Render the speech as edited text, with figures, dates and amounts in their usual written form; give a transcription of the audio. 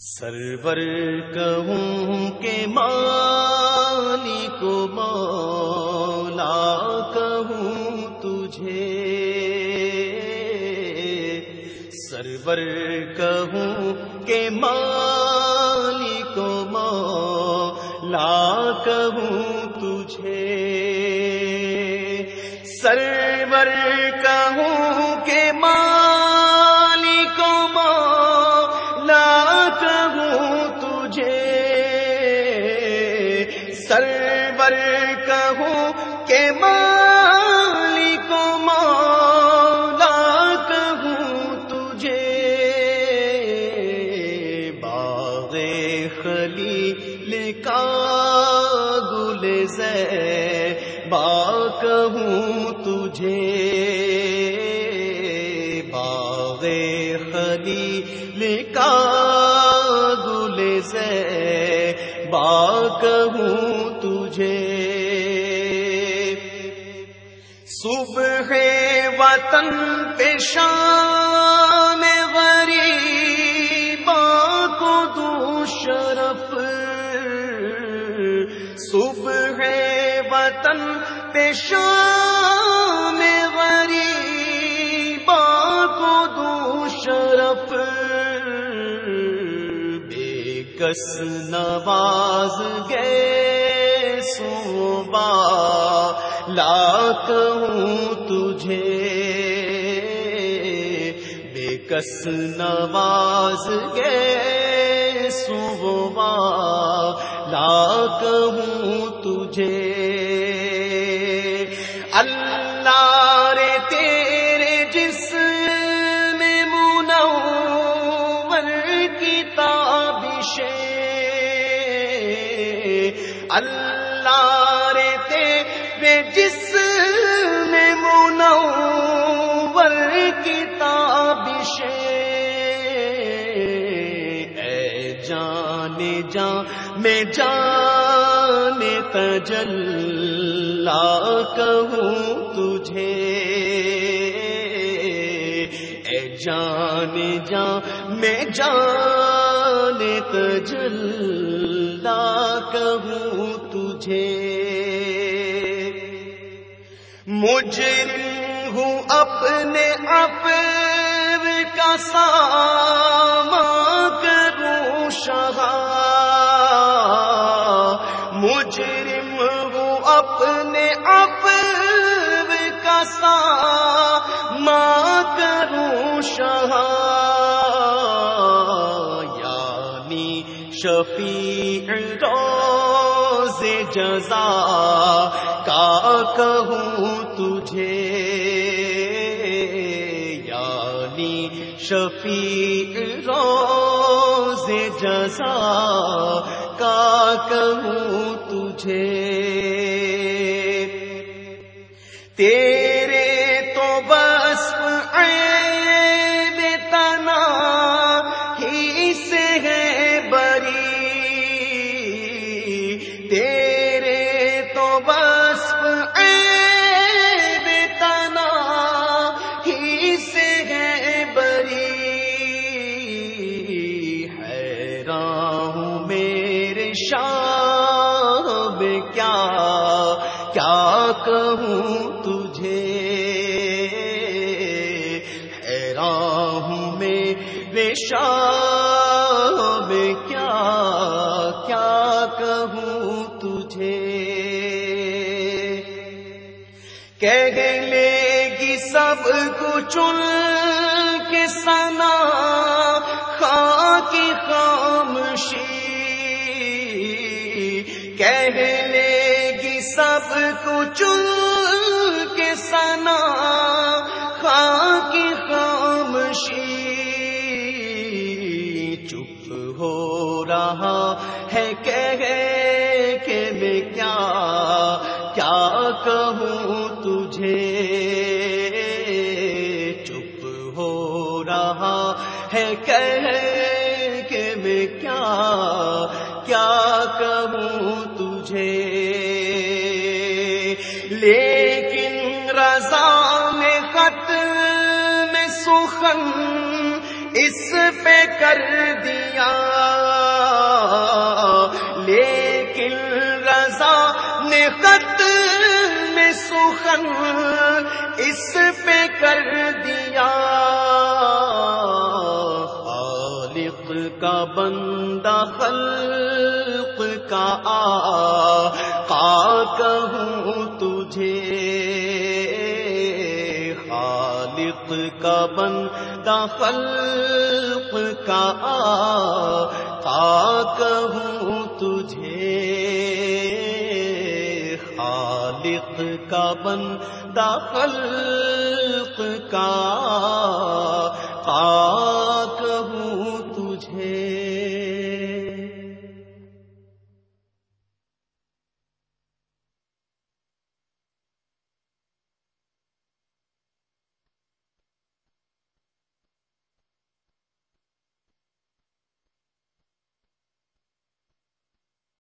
سرور کہوں کہ مالک مولا کہوں تجھے، سرور کہوں کہ مالک مولا کہوں تجھے، سرور کہوں کہ مالک مولا کہوں تجھے، سرور کہوں کہ مالک مولا کہوں تجھے، باغ خلیل کا گل زیبا کہوں تجھے، باغ خلیل کا گل زیبا کہوں تجھے، صبح وطن پہ شام غریباں کو دوں شرف، صبح وطن پہ شام غریباں کو دوں شرف، بے کس نواز گئے صوبہ لا کہوں تجھے، بے کس نواز گئے صوبہ لا کہوں تجھے، اللہ رے تیرے جسم منور کی تابشیں، اللہ رے تیرے جسم منور کی تابشیں، اے جان جان میں جان تجلی کہوں تجھے، اے جان جان میں جان تجلی کہوں تجھے، مجرم ہوں اپنے عفو کا سامان کروں شاہ، مجرم ہوں اپنے عفو کا سامان کروں شاہ، یعنی شفیع روز جزا کا کہوں تجھے، یعنی شفیع روز جزا کا کہوں تجھے، تیرے تو وصف عیب تنا ہی سے ہے بری، تیرے تو وصف عیب تنا ہی سے ہے بری، حیران ہوں میرے شام کیا کیا کہوں تجھے، حیران ہوں میرے شام کیا کیا کہوں تجھے، کہہ لے گی سب کچھ ان کے ثنا خاک کی خاموشی، کہہ لے گی سب کچھ ان کے ثنا خاک کی خاموشی، چپ ہو رہا ہے کہہ کہ میں کیا کیا کہوں تجھے، چپ ہو رہا ہے کہہ کہ میں کیا کیا کہوں تجھے، لیکن رضا میں ختم سخن اس پہ کر دیا، خط میں سخن اس پہ کر دیا، خالق کا بندہ خلق کا آقا کہوں تجھے، خالق کا بندہ خلق کا آقا کہوں تجھے، خالق کا بندہ خلق کا آقا کہوں تجھے۔